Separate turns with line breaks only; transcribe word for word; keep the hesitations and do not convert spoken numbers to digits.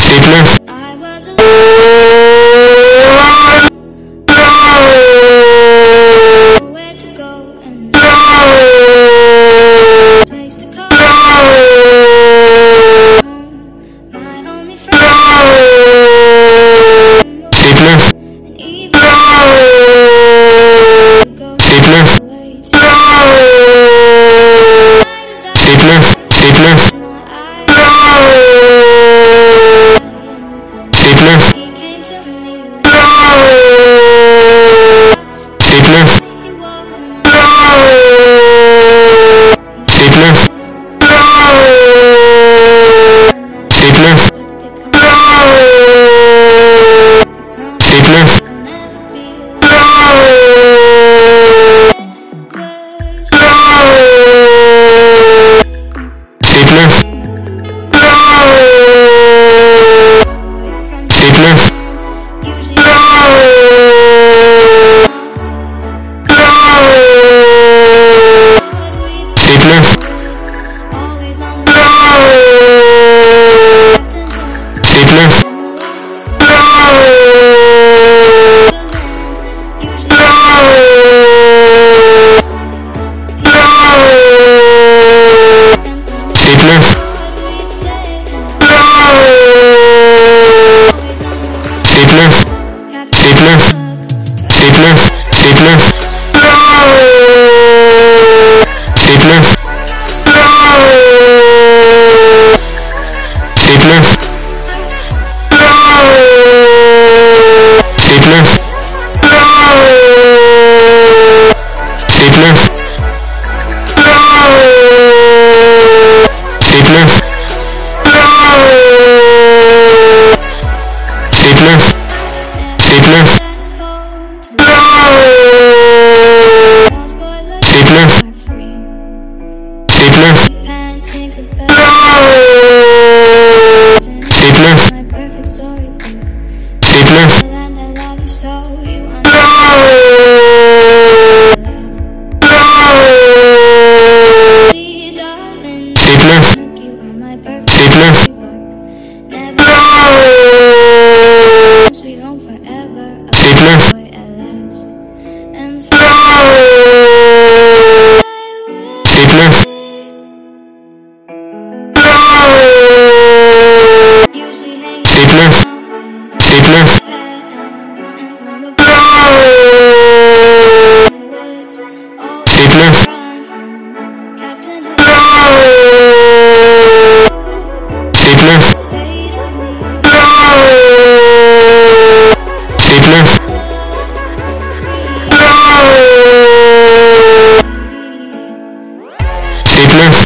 I was alone, nowhere to go and no place to call home. My only friend, and even to go away to he came to me he won't my perfect storybook. And I love you so, you are my see, darling, you are my perfect storybook. Never sweet home forever, a boy at last. And usually hang Sweet lips.